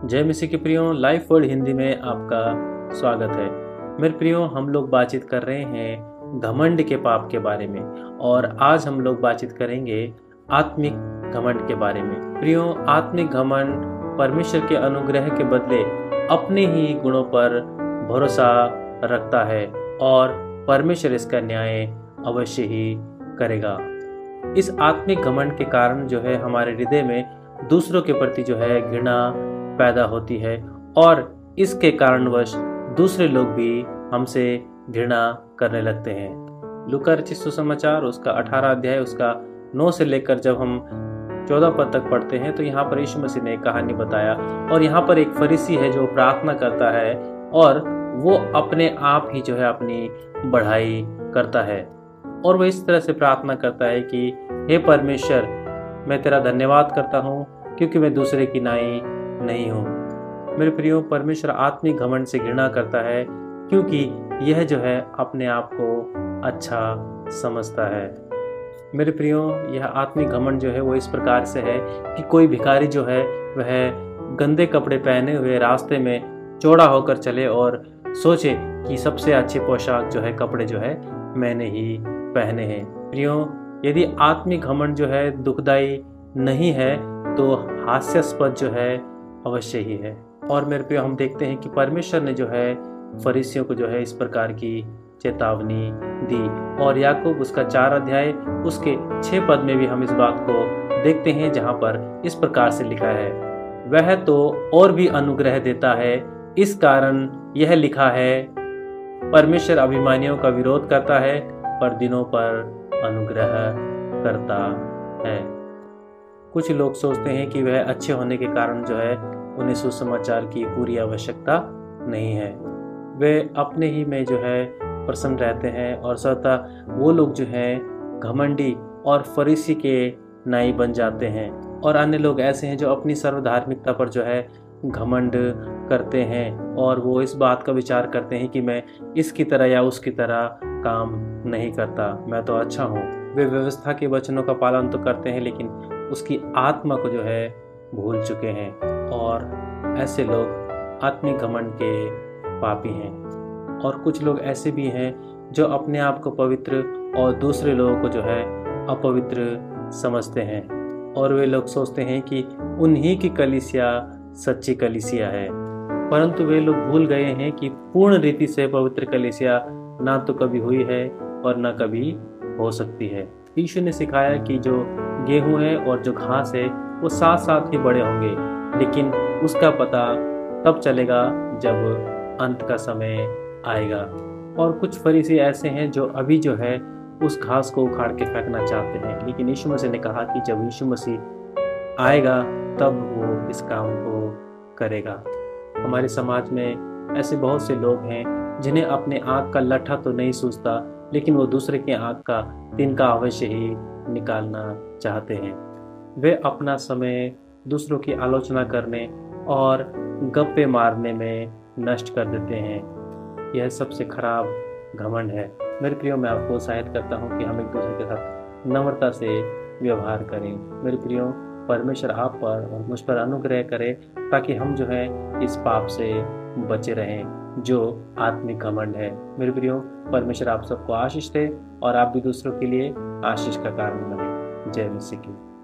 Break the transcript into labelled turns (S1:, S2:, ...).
S1: जय मसीह के प्रियो, लाइफ वर्ड हिंदी में आपका स्वागत है। मेरे प्रियो, हम लोग बातचीत कर रहे हैं घमंड के पाप के बारे में और आज हम लोग बातचीत करेंगे आत्मिक घमंड के बारे में। प्रियो, आत्मिक घमंड परमेश्वर के अनुग्रह के बदले अपने ही गुणों पर भरोसा रखता है और परमेश्वर इसका न्याय अवश्य ही करेगा। इस आत्मिक घमंड के कारण जो है हमारे हृदय में दूसरों के प्रति जो है घृणा पैदा होती है और इसके कारणवश दूसरे लोग भी हमसे घृणा करने लगते हैं। लूका रचित सुसमाचार उसका 18 अध्याय उसका 9 से लेकर जब हम 14 पद तक पढ़ते हैं तो यहाँ पर यीशु मसीह ने एक कहानी बताया और यहाँ पर एक फरीसी है जो प्रार्थना करता है और वो अपने आप ही जो है अपनी बढ़ाई करता है और वह इस तरह से प्रार्थना करता है कि हे परमेश्वर, मैं तेरा धन्यवाद करता हूँ क्योंकि मैं दूसरे की नाई नहीं हूँ। मेरे प्रियो, परमेश्वर आत्मिक घमंड से घृणा करता है क्योंकि यह जो है अपने आप को अच्छा समझता है। मेरे प्रियो, यह आत्मिक घमंड जो है वो इस प्रकार से है कि कोई भिखारी जो है वह गंदे कपड़े पहने हुए रास्ते में चौड़ा होकर चले और सोचे कि सबसे अच्छे पोशाक जो है कपड़े जो है मैंने ही पहने हैं। प्रियो, यदि आत्मिक घमंड जो है दुखदाई नहीं है तो हास्यास्पद जो है अवश्य ही है। और मेरे प्रियो, हम देखते हैं कि परमेश्वर ने जो है फरीसियों को जो है इस प्रकार की चेतावनी दी और याकूब उसका 4 अध्याय उसके 6 पद में भी हम इस बात को देखते हैं जहां पर इस प्रकार से लिखा है, वह तो और भी अनुग्रह देता है, इस कारण यह लिखा है, परमेश्वर अभिमानियों का विरोध करता है पर दिनों पर अनुग्रह करता है। कुछ लोग सोचते हैं कि वह अच्छे होने के कारण जो है उन्हें सुसमाचार की पूरी आवश्यकता नहीं है। वे अपने ही में जो है प्रसन्न रहते हैं और स्वतः वो लोग जो हैं घमंडी और फरीसी के नाई बन जाते हैं। और अन्य लोग ऐसे हैं जो अपनी सर्वधार्मिकता पर जो है घमंड करते हैं और वो इस बात का विचार करते हैं कि मैं इसकी तरह या उसकी तरह काम नहीं करता, मैं तो अच्छा हूँ। वे व्यवस्था के वचनों का पालन तो करते हैं लेकिन उसकी आत्मा को जो है भूल चुके हैं और ऐसे लोग आत्मिक घमंड के पापी हैं। और कुछ लोग ऐसे भी हैं जो अपने आप को पवित्र और दूसरे लोगों को जो है अपवित्र समझते हैं और वे लोग सोचते हैं कि उन्हीं की कलीसिया सच्ची कलीसिया है, परंतु वे लोग भूल गए हैं कि पूर्ण रीति से पवित्र कलीसिया ना तो कभी हुई है और ना कभी हो सकती है। यीशु ने सिखाया कि जो गेहूं है और जो घास है वो साथ साथ ही बड़े होंगे, लेकिन उसका पता तब चलेगा जब अंत का समय आएगा। और कुछ फरीसी ऐसे हैं जो अभी जो है उस घास को उखाड़ के फेंकना चाहते हैं, लेकिन यीशु मसीह ने कहा कि जब यीशु मसीह आएगा तब वो इस काम को करेगा। हमारे समाज में ऐसे बहुत से लोग हैं जिन्हें अपने आँख का लट्ठा तो नहीं सूझता, लेकिन वो दूसरे के आँख का तिनका अवश्य ही निकालना चाहते हैं। वे अपना समय दूसरों की आलोचना करने और गप्पे मारने में नष्ट कर देते हैं। यह सबसे खराब घमंड है। मेरे प्रियो, मैं आपको उत्साहित करता हूँ कि हम एक दूसरे के साथ नम्रता से व्यवहार करें। मेरे प्रियो, परमेश्वर आप पर और मुझ पर अनुग्रह करे ताकि हम जो है इस पाप से बचे रहें जो आत्मिक घमंड है। मेरे प्रियो, परमेश्वर आप सबको आशीष दे और आप भी दूसरों के लिए आशीष का कारण बने। जय मसीह की।